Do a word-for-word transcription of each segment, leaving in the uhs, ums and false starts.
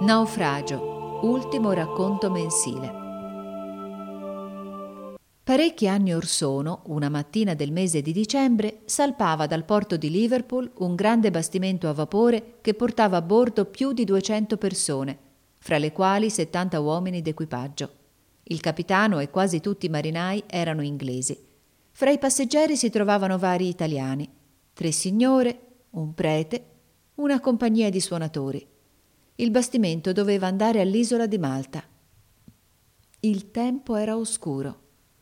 Naufragio, ultimo racconto mensile. Parecchi anni or sono, una mattina del mese di dicembre, salpava dal porto di Liverpool un grande bastimento a vapore che portava a bordo più di duecento persone, fra le quali settanta uomini d'equipaggio. Il capitano e quasi tutti i marinai erano inglesi. Fra i passeggeri si trovavano vari italiani, tre signore, un prete, una compagnia di suonatori. Il bastimento doveva andare all'isola di Malta. Il tempo era oscuro.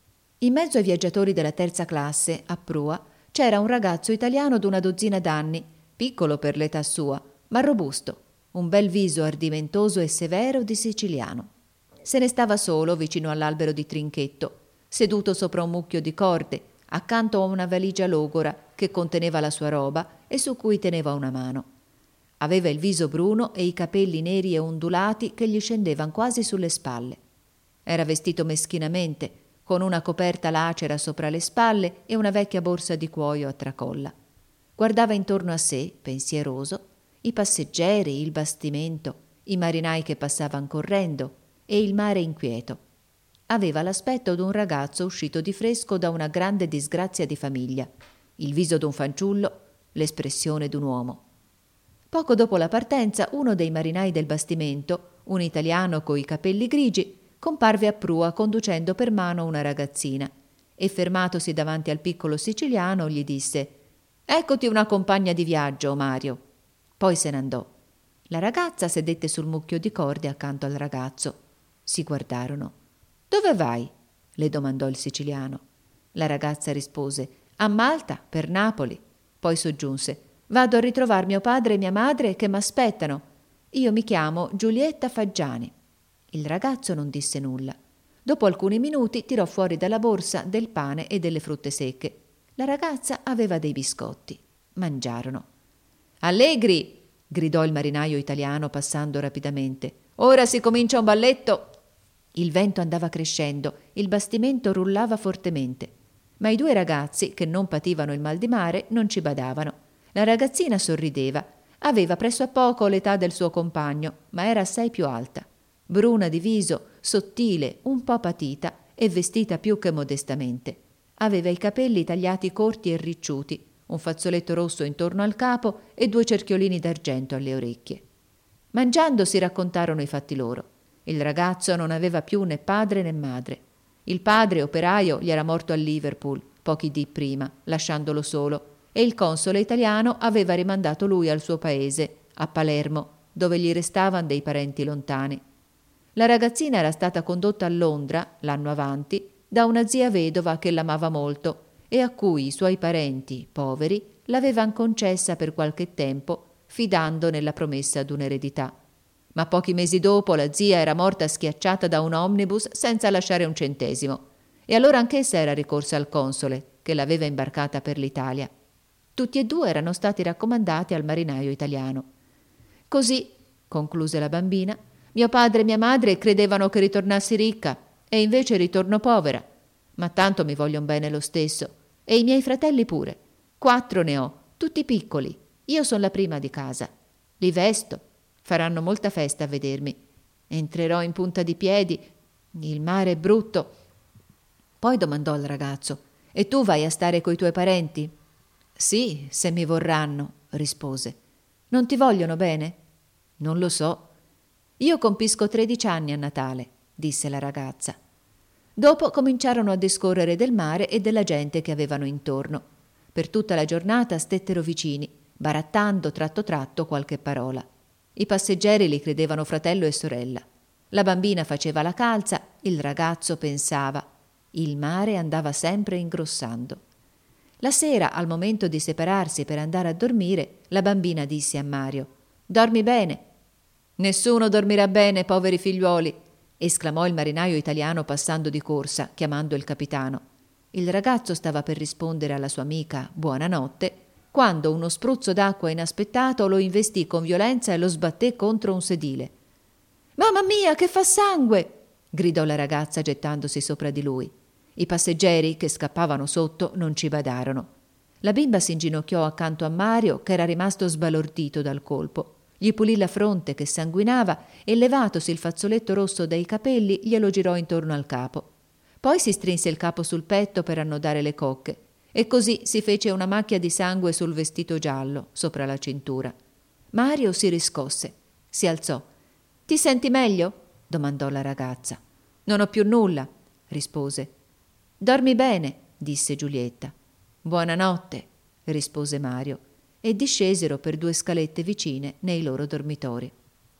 In mezzo ai viaggiatori della terza classe, a prua, c'era un ragazzo italiano d'una dozzina d'anni, piccolo per l'età sua, ma robusto, un bel viso ardimentoso e severo di siciliano. Se ne stava solo vicino all'albero di Trinchetto, seduto sopra un mucchio di corde, accanto a una valigia logora che conteneva la sua roba e su cui teneva una mano. Aveva il viso bruno e i capelli neri e ondulati che gli scendevano quasi sulle spalle. Era vestito meschinamente, con una coperta lacera sopra le spalle e una vecchia borsa di cuoio a tracolla. Guardava intorno a sé, pensieroso, i passeggeri, il bastimento, i marinai che passavano correndo e il mare inquieto. Aveva l'aspetto d'un ragazzo uscito di fresco da una grande disgrazia di famiglia, il viso d'un fanciullo, l'espressione d'un uomo. Poco dopo la partenza, uno dei marinai del bastimento, un italiano coi capelli grigi, comparve a prua conducendo per mano una ragazzina e, fermatosi davanti al piccolo siciliano, gli disse: «Eccoti una compagna di viaggio, Mario». Poi se n'andò. La ragazza sedette sul mucchio di corde accanto al ragazzo. Si guardarono. «Dove vai?» le domandò il siciliano. La ragazza rispose: «A Malta, per Napoli». Poi soggiunse: «Vado a ritrovare mio padre e mia madre che m'aspettano. Io mi chiamo Giulietta Faggiani». Il ragazzo non disse nulla. Dopo alcuni minuti tirò fuori dalla borsa del pane e delle frutte secche. La ragazza aveva dei biscotti. Mangiarono. «Allegri!» gridò il marinaio italiano passando rapidamente. «Ora si comincia un balletto!» Il vento andava crescendo, il bastimento rullava fortemente. Ma i due ragazzi, che non pativano il mal di mare, non ci badavano. La ragazzina sorrideva. Aveva presso a poco l'età del suo compagno, ma era assai più alta. Bruna di viso, sottile, un po' patita e vestita più che modestamente. Aveva i capelli tagliati corti e ricciuti, un fazzoletto rosso intorno al capo e due cerchiolini d'argento alle orecchie. Mangiando si raccontarono i fatti loro. Il ragazzo non aveva più né padre né madre. Il padre, operaio, gli era morto a Liverpool pochi dì prima, lasciandolo solo, e il console italiano aveva rimandato lui al suo paese, a Palermo, dove gli restavano dei parenti lontani. La ragazzina era stata condotta a Londra, l'anno avanti, da una zia vedova che l'amava molto e a cui i suoi parenti, poveri, l'avevano concessa per qualche tempo, fidando nella promessa d'un'eredità. Ma pochi mesi dopo la zia era morta schiacciata da un omnibus senza lasciare un centesimo, e allora anch'essa era ricorsa al console, che l'aveva imbarcata per l'Italia. Tutti e due erano stati raccomandati al marinaio italiano. «Così», concluse la bambina, «mio padre e mia madre credevano che ritornassi ricca e invece ritorno povera, ma tanto mi vogliono bene lo stesso, e i miei fratelli pure. Quattro ne ho, tutti piccoli. Io sono la prima di casa. Li vesto, faranno molta festa a vedermi. Entrerò in punta di piedi, il mare è brutto». Poi domandò al ragazzo: «E tu vai a stare coi tuoi parenti?» «Sì, se mi vorranno», rispose. «Non ti vogliono bene?» «Non lo so». «Io compisco tredici anni a Natale», disse la ragazza. Dopo cominciarono a discorrere del mare e della gente che avevano intorno. Per tutta la giornata stettero vicini, barattando tratto tratto qualche parola. I passeggeri li credevano fratello e sorella. La bambina faceva la calza, il ragazzo pensava. Il mare andava sempre ingrossando. La sera, al momento di separarsi per andare a dormire, la bambina disse a Mario: «Dormi bene». «Nessuno dormirà bene, poveri figliuoli», esclamò il marinaio italiano passando di corsa, chiamando il capitano. Il ragazzo stava per rispondere alla sua amica buonanotte, quando uno spruzzo d'acqua inaspettato lo investì con violenza e lo sbatté contro un sedile. «Mamma mia, che fa sangue!» gridò la ragazza gettandosi sopra di lui. I passeggeri, che scappavano sotto, non ci badarono. La bimba si inginocchiò accanto a Mario, che era rimasto sbalordito dal colpo. Gli pulì la fronte che sanguinava e, levatosi il fazzoletto rosso dai capelli, glielo girò intorno al capo. Poi si strinse il capo sul petto per annodare le cocche e così si fece una macchia di sangue sul vestito giallo sopra la cintura. Mario si riscosse, si alzò. «Ti senti meglio?» domandò la ragazza. «Non ho più nulla», rispose. «Dormi bene», disse Giulietta. «Buonanotte», rispose Mario, e discesero per due scalette vicine nei loro dormitori.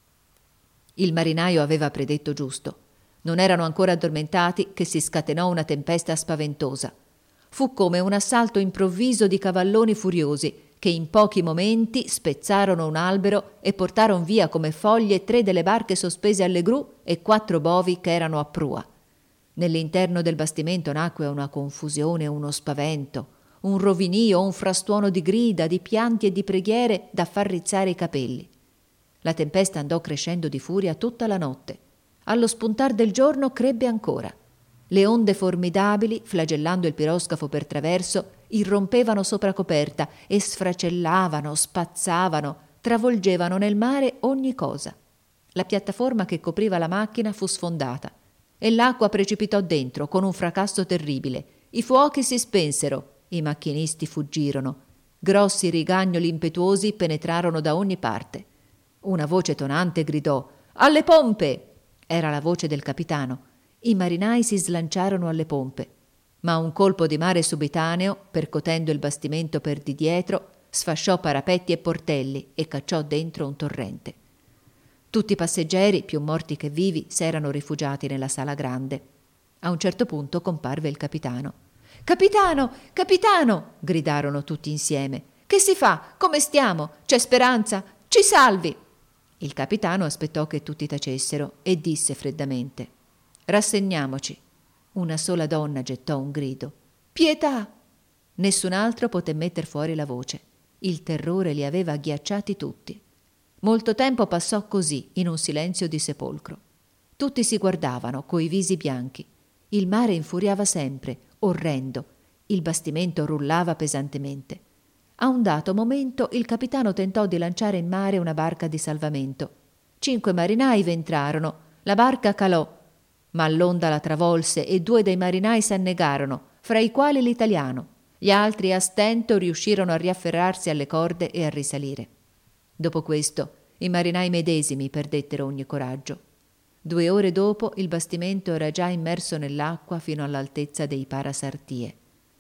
Il marinaio aveva predetto giusto. Non erano ancora addormentati che si scatenò una tempesta spaventosa. Fu come un assalto improvviso di cavalloni furiosi che in pochi momenti spezzarono un albero e portarono via come foglie tre delle barche sospese alle gru e quattro bovi che erano a prua. Nell'interno del bastimento nacque una confusione, uno spavento, un rovinio, un frastuono di grida, di pianti e di preghiere da far rizzare i capelli. La tempesta andò crescendo di furia tutta la notte. Allo spuntar del giorno crebbe ancora. Le onde formidabili, flagellando il piroscafo per traverso, irrompevano sopra coperta e sfracellavano, spazzavano, travolgevano nel mare ogni cosa. La piattaforma che copriva la macchina fu sfondata e l'acqua precipitò dentro con un fracasso terribile. I fuochi si spensero, i macchinisti fuggirono. Grossi rigagnoli impetuosi penetrarono da ogni parte. Una voce tonante gridò: «Alle pompe!» Era la voce del capitano. I marinai si slanciarono alle pompe, ma un colpo di mare subitaneo, percotendo il bastimento per di dietro, sfasciò parapetti e portelli e cacciò dentro un torrente. Tutti i passeggeri, più morti che vivi, s'erano rifugiati nella sala grande. A un certo punto comparve il capitano. «Capitano! Capitano!» gridarono tutti insieme. «Che si fa? Come stiamo? C'è speranza? Ci salvi!» Il capitano aspettò che tutti tacessero e disse freddamente: «Rassegniamoci». Una sola donna gettò un grido: «Pietà!» Nessun altro poté metter fuori la voce. Il terrore li aveva agghiacciati tutti. Molto tempo passò così, in un silenzio di sepolcro. Tutti si guardavano, coi visi bianchi. Il mare infuriava sempre, orrendo. Il bastimento rullava pesantemente. A un dato momento il capitano tentò di lanciare in mare una barca di salvamento. Cinque marinai v'entrarono. La barca calò, ma l'onda la travolse e due dei marinai s'annegarono, fra i quali l'italiano. Gli altri a stento riuscirono a riafferrarsi alle corde e a risalire. Dopo questo i marinai medesimi perdettero ogni coraggio. Due ore dopo il bastimento era già immerso nell'acqua fino all'altezza dei parasartie.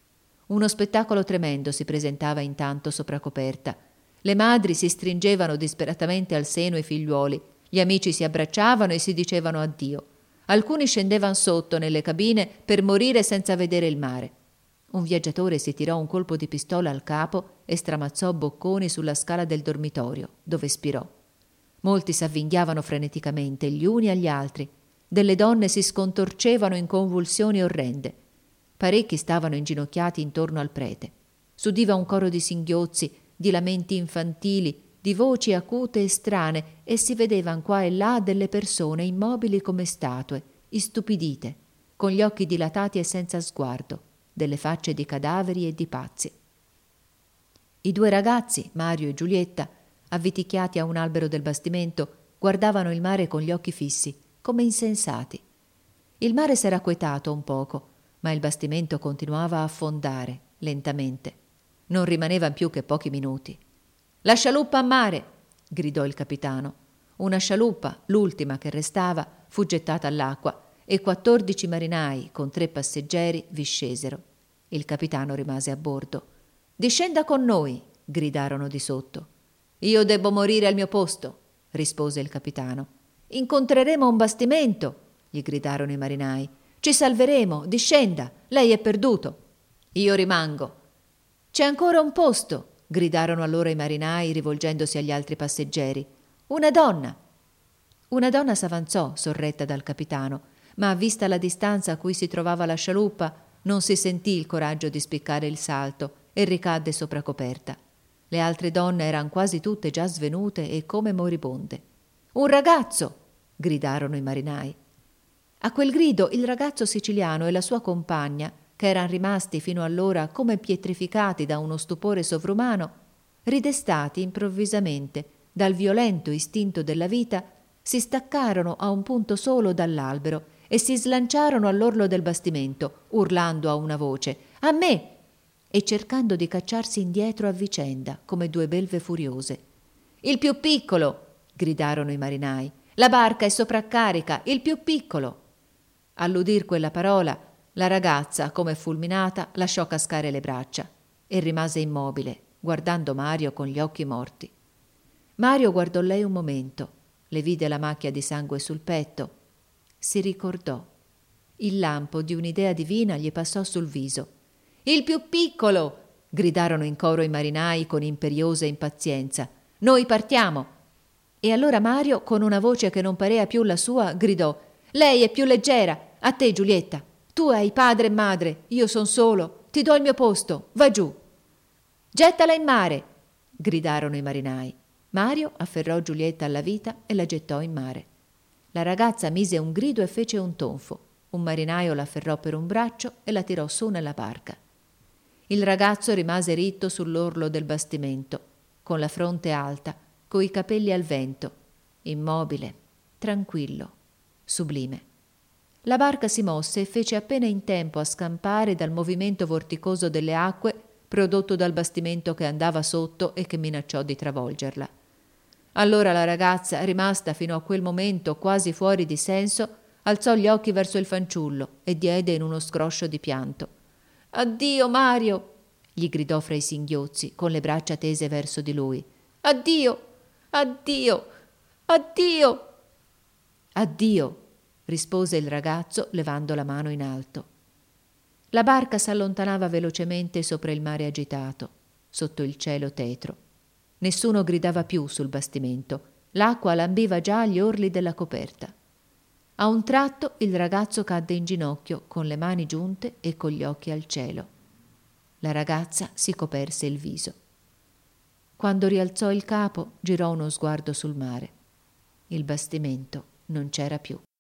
Uno spettacolo tremendo si presentava intanto sopra coperta. Le madri si stringevano disperatamente al seno i figliuoli, gli amici si abbracciavano e si dicevano addio. Alcuni scendevano sotto nelle cabine per morire senza vedere il mare. Un viaggiatore si tirò un colpo di pistola al capo e stramazzò bocconi sulla scala del dormitorio, dove spirò. Molti s'avvinghiavano freneticamente gli uni agli altri. Delle donne si scontorcevano in convulsioni orrende. Parecchi stavano inginocchiati intorno al prete. S'udiva un coro di singhiozzi, di lamenti infantili, di voci acute e strane, e si vedevan qua e là delle persone immobili come statue, istupidite, con gli occhi dilatati e senza sguardo, delle facce di cadaveri e di pazzi. I due ragazzi, Mario e Giulietta, avviticchiati a un albero del bastimento, guardavano il mare con gli occhi fissi, come insensati. Il mare s'era quetato un poco, ma il bastimento continuava a affondare, lentamente. Non rimanevan più che pochi minuti. «La scialuppa a mare!» gridò il capitano. Una scialuppa, l'ultima che restava, fu gettata all'acqua e quattordici marinai con tre passeggeri vi scesero. Il capitano rimase a bordo. «Discenda con noi!» gridarono di sotto. «Io debbo morire al mio posto!» rispose il capitano. «Incontreremo un bastimento!» gli gridarono i marinai. «Ci salveremo! Discenda! Lei è perduto!» «Io rimango!» «C'è ancora un posto!» gridarono allora i marinai rivolgendosi agli altri passeggeri. «Una donna!» Una donna s'avanzò, sorretta dal capitano, ma vista la distanza a cui si trovava la scialuppa, non si sentì il coraggio di spiccare il salto e ricadde sopra coperta. Le altre donne eran quasi tutte già svenute e come moribonde. «Un ragazzo!» gridarono i marinai. A quel grido il ragazzo siciliano e la sua compagna, che eran rimasti fino allora come pietrificati da uno stupore sovrumano, ridestati improvvisamente, dal violento istinto della vita, si staccarono a un punto solo dall'albero e si slanciarono all'orlo del bastimento, urlando a una voce «A me!» e cercando di cacciarsi indietro a vicenda, come due belve furiose. «Il più piccolo!» gridarono i marinai. «La barca è sovraccarica! Il più piccolo!» All'udir quella parola, la ragazza, come fulminata, lasciò cascare le braccia e rimase immobile, guardando Mario con gli occhi morti. Mario guardò lei un momento, le vide la macchia di sangue sul petto, si ricordò. Il lampo di un'idea divina gli passò sul viso. «Il più piccolo!» gridarono in coro i marinai con imperiosa impazienza. «Noi partiamo!» E allora Mario, con una voce che non parea più la sua, gridò: «Lei è più leggera! A te, Giulietta! Tu hai padre e madre, io son solo, ti do il mio posto, va giù!» «Gettala in mare!» gridarono i marinai. Mario afferrò Giulietta alla vita e la gettò in mare. La ragazza mise un grido e fece un tonfo. Un marinaio l'afferrò per un braccio e la tirò su nella barca. Il ragazzo rimase ritto sull'orlo del bastimento, con la fronte alta, coi capelli al vento, immobile, tranquillo, sublime. La barca si mosse e fece appena in tempo a scampare dal movimento vorticoso delle acque prodotto dal bastimento che andava sotto e che minacciò di travolgerla. Allora la ragazza, rimasta fino a quel momento quasi fuori di senso, alzò gli occhi verso il fanciullo e diede in uno scroscio di pianto. «Addio, Mario!» gli gridò fra i singhiozzi, con le braccia tese verso di lui. «Addio! Addio! Addio!» «Addio!» rispose il ragazzo levando la mano in alto. La barca s'allontanava velocemente sopra il mare agitato, sotto il cielo tetro. Nessuno gridava più sul bastimento. L'acqua lambiva già gli orli della coperta. A un tratto il ragazzo cadde in ginocchio con le mani giunte e con gli occhi al cielo. La ragazza si coperse il viso. Quando rialzò il capo, girò uno sguardo sul mare. Il bastimento non c'era più.